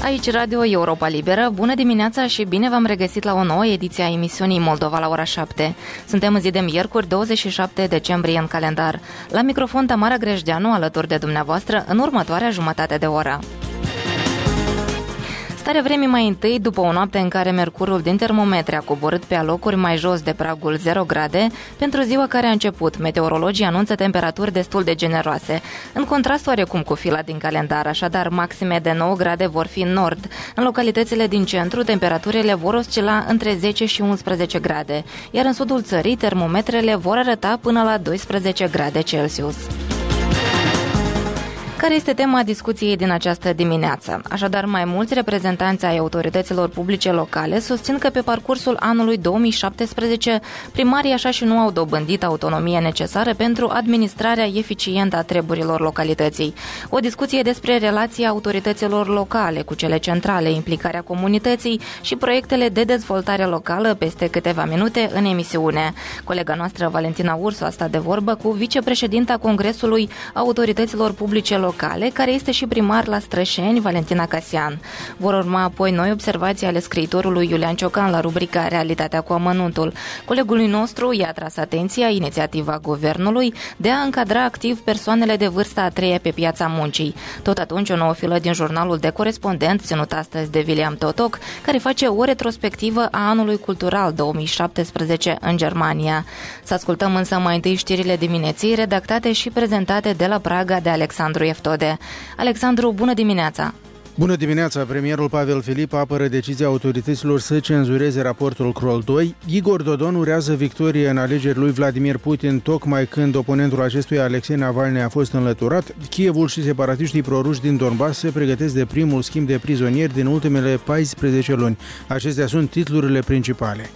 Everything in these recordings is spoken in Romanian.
Aici Radio Europa Liberă, bună dimineața și bine v-am regăsit la o nouă ediție a emisiunii Moldova la ora 7. Suntem în zi de miercuri, 27 decembrie în calendar. La microfon Tamara Grejdeanu, alături de dumneavoastră, în următoarea jumătate de oră. Starea vremii mai întâi, după o noapte în care mercurul din termometre a coborât pe alocuri mai jos de pragul 0 grade, pentru ziua care a început, meteorologii anunță temperaturi destul de generoase. În contrast oarecum cu fila din calendar, așadar maxime de 9 grade vor fi în nord. În localitățile din centru, temperaturile vor oscila între 10 și 11 grade, iar în sudul țării, termometrele vor arăta până la 12 grade Celsius. Care este tema discuției din această dimineață? Așadar, mai mulți reprezentanți ai autorităților publice locale susțin că pe parcursul anului 2017 primarii așa și nu au dobândit autonomie necesară pentru administrarea eficientă a treburilor localității. O discuție despre relația autorităților locale cu cele centrale, implicarea comunității și proiectele de dezvoltare locală peste câteva minute în emisiune. Colega noastră Valentina Ursu a stat de vorbă cu vicepreședinta Congresului Autorităților Publice Locale, care este și primar la Strășeni, Valentina Casian. Vor urma apoi noi observații ale scriitorului Iulian Ciocan la rubrica Realitatea cu amănuntul. Colegului nostru i-a tras atenția inițiativa guvernului de a încadra activ persoanele de vârsta a treia pe piața muncii. Tot atunci o nouă filă din jurnalul de corespondent, ținut astăzi de William Totoc, care face o retrospectivă a anului cultural 2017 în Germania. Să ascultăm însă mai întâi știrile dimineții, redactate și prezentate de la Praga de Alexandru Eftode. Alexandru, bună dimineața! Bună dimineața! Premierul Pavel Filip apără decizia autorităților să cenzureze raportul Kroll 2. Igor Dodon urează victorie în alegeri lui Vladimir Putin, tocmai când oponentul acestuia, Alexei Navalny, a fost înlăturat. Kievul și separatiștii proruși din Donbass se pregătesc de primul schimb de prizonieri din ultimele 14 luni. Acestea sunt titlurile principale.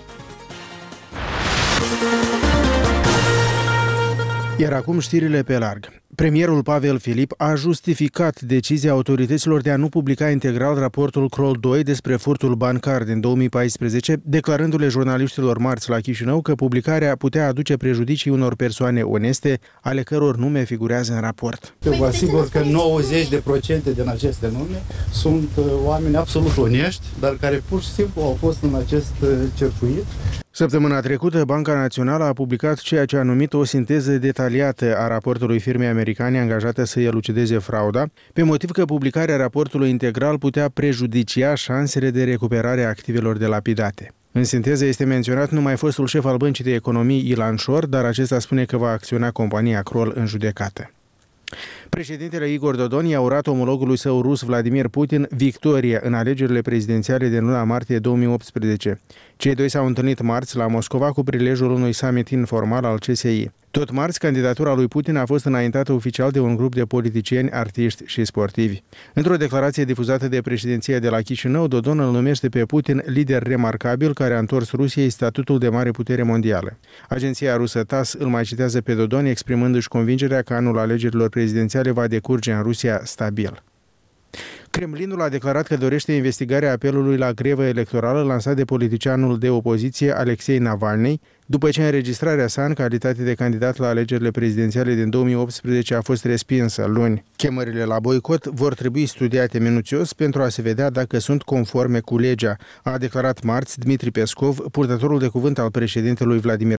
Iar acum știrile pe larg. Premierul Pavel Filip a justificat decizia autorităților de a nu publica integral raportul Kroll 2 despre furtul bancar din 2014, declarându-le jurnaliștilor marți la Chișinău că publicarea putea aduce prejudicii unor persoane oneste, ale căror nume figurează în raport. Eu vă asigur că 90% din aceste nume sunt oameni absolut onești, dar care pur și simplu au fost în acest circuit. Săptămâna trecută, Banca Națională a publicat ceea ce a numit o sinteză detaliată a raportului firmei americane angajate să elucideze frauda, pe motiv că publicarea raportului integral putea prejudicia șansele de recuperare a activelor delapidate. În sinteză este menționat numai fostul șef al Băncii de Economii, Ilan Șor, dar acesta spune că va acționa compania Kroll în judecată. Președintele Igor Dodon i-a urat omologului său rus Vladimir Putin victorie în alegerile prezidențiale din luna martie 2018. Cei doi s-au întâlnit marți la Moscova cu prilejul unui summit informal al CSI. Tot marți, candidatura lui Putin a fost înaintată oficial de un grup de politicieni, artiști și sportivi. Într-o declarație difuzată de președinția de la Chișinău, Dodon îl numește pe Putin lider remarcabil care a întors Rusiei statutul de mare putere mondială. Agenția rusă TASS îl mai citează pe Dodon exprimându-și convingerea că anul alegerilor prezidențiale va decurge în Rusia stabil. Kremlinul a declarat că dorește investigarea apelului la grevă electorală lansat de politicianul de opoziție Alexei Navalny, după ce înregistrarea sa în calitate de candidat la alegerile prezidențiale din 2018 a fost respinsă luni. Chemările la boicot vor trebui studiate minuțios pentru a se vedea dacă sunt conforme cu legea, a declarat marți Dmitri Pescov, purtătorul de cuvânt al președintelui Vladimir